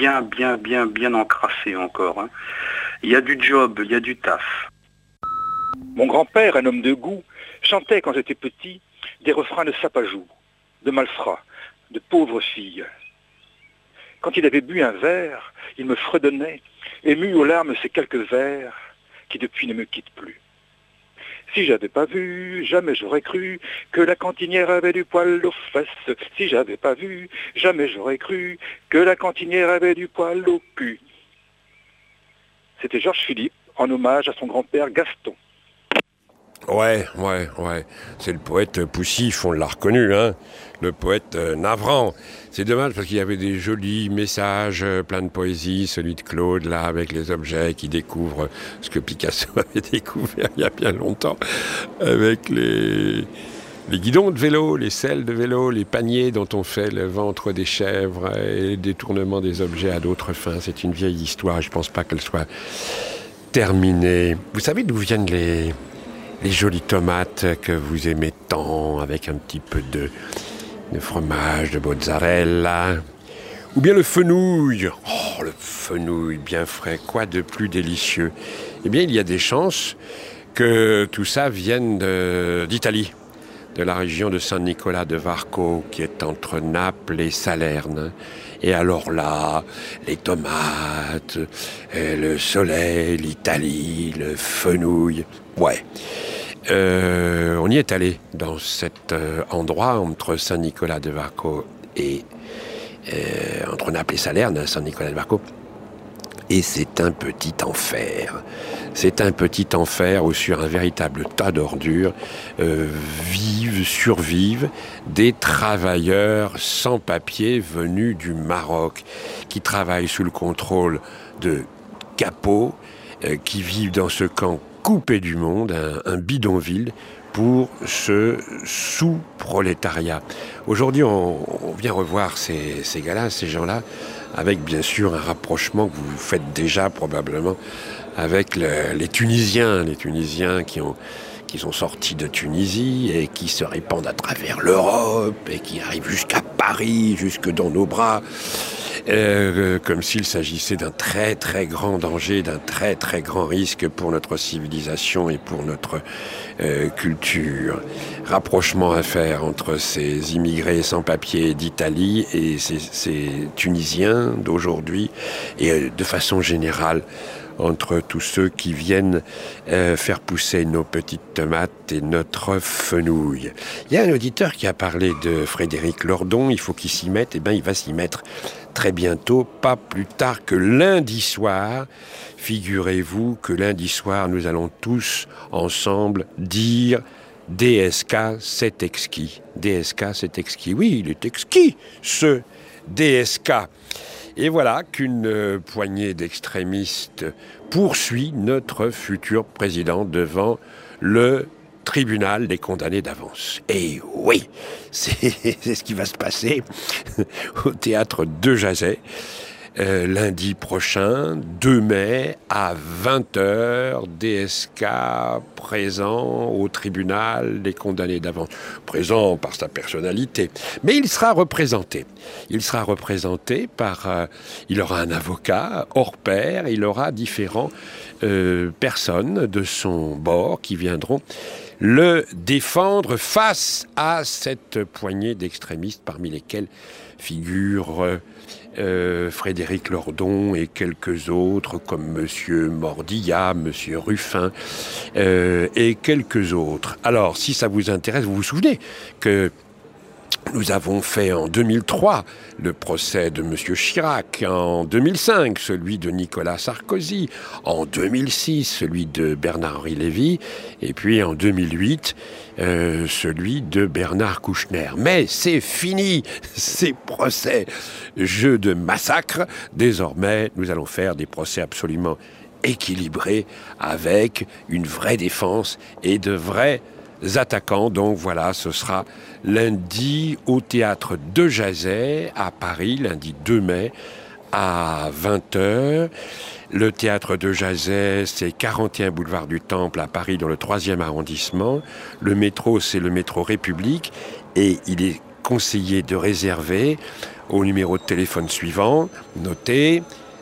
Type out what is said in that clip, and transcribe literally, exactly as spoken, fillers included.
bien, bien, bien, bien encrassé encore. Hein. Il y a du job, il y a du taf. Mon grand-père, un homme de goût, chantait quand j'étais petit des refrains de sapajou, de malfrats, de pauvres filles. Quand il avait bu un verre, il me fredonnait, ému aux larmes ces quelques vers qui depuis ne me quittent plus. Si j'avais pas vu, jamais j'aurais cru que la cantinière avait du poil aux fesses. Si j'avais pas vu, jamais j'aurais cru que la cantinière avait du poil au cul. C'était Georges Philippe, en hommage à son grand-père Gaston. Ouais, ouais, ouais. C'est le poète Poussif, on l'a reconnu, hein. Le poète euh, navrant. C'est dommage parce qu'il y avait des jolis messages, euh, plein de poésie, celui de Claude, là, avec les objets qui découvrent ce que Picasso avait découvert il y a bien longtemps, avec les, les guidons de vélo, les selles de vélo, les paniers dont on fait le ventre des chèvres et le détournement des objets à d'autres fins. C'est une vieille histoire, je pense pas qu'elle soit terminée. Vous savez d'où viennent les... les jolies tomates que vous aimez tant, avec un petit peu de, de fromage, de mozzarella. Ou bien le fenouil. Oh, le fenouil bien frais, quoi de plus délicieux. Eh bien, il y a des chances que tout ça vienne de, d'Italie, de la région de San Nicola de Varco, qui est entre Naples et Salerne. Et alors là, les tomates, le soleil, l'Italie, le fenouil. Ouais. Euh, on y est allé dans cet euh, endroit entre Saint-Nicolas de Varco et euh, entre Naples et Salerne, Saint-Nicolas de Varco. Et c'est un petit enfer. C'est un petit enfer où sur un véritable tas d'ordures euh, vivent, survivent des travailleurs sans papier venus du Maroc qui travaillent sous le contrôle de capots euh, qui vivent dans ce camp coupé du monde, un, un bidonville pour ce sous-prolétariat. Aujourd'hui, on, on vient revoir ces, ces gars-là, ces gens-là, avec bien sûr un rapprochement que vous faites déjà probablement avec le, les Tunisiens, les Tunisiens qui ont qui sont sortis de Tunisie et qui se répandent à travers l'Europe et qui arrivent jusqu'à Paris, jusque dans nos bras, euh, comme s'il s'agissait d'un très très grand danger, d'un très très grand risque pour notre civilisation et pour notre euh, culture. Rapprochement à faire entre ces immigrés sans papier d'Italie et ces, ces Tunisiens d'aujourd'hui et euh, de façon générale entre tous ceux qui viennent euh, faire pousser nos petites tomates et notre fenouil. Il y a un auditeur qui a parlé de Frédéric Lordon, il faut qu'il s'y mette, et bien il va s'y mettre très bientôt, pas plus tard que lundi soir. Figurez-vous que lundi soir, nous allons tous ensemble dire D S K, c'est exquis. D S K, c'est exquis. Oui, il est exquis, ce D S K. Et voilà qu'une euh, poignée d'extrémistes poursuit notre futur président devant le tribunal des condamnés d'avance. Et oui, c'est, c'est ce qui va se passer au théâtre de Jazet. Euh, lundi prochain, deux mai, à vingt heures, D S K présent au tribunal des condamnés d'avance. Présent par sa personnalité. Mais il sera représenté. Il sera représenté par... Euh, il aura un avocat hors pair, il aura différentes euh, personnes de son bord qui viendront le défendre face à cette poignée d'extrémistes parmi lesquels figurent... Euh, Euh, Frédéric Lordon et quelques autres comme Monsieur Mordillat, Monsieur Ruffin euh, et quelques autres. Alors, si ça vous intéresse, vous vous souvenez que nous avons fait en deux mille trois le procès de Monsieur Chirac, en deux mille cinq celui de Nicolas Sarkozy, en deux mille six celui de Bernard-Henri Lévy, et puis en deux mille huit euh, celui de Bernard Kouchner. Mais c'est fini, ces procès, jeux de massacre. Désormais, nous allons faire des procès absolument équilibrés, avec une vraie défense et de vrais attaquants. Donc voilà, ce sera lundi au théâtre de Jazet à Paris, lundi deux mai à vingt heures. Le théâtre de Jazet, c'est quarante et un boulevard du Temple à Paris, dans le troisième arrondissement. Le métro, c'est le métro République et il est conseillé de réserver au numéro de téléphone suivant, notez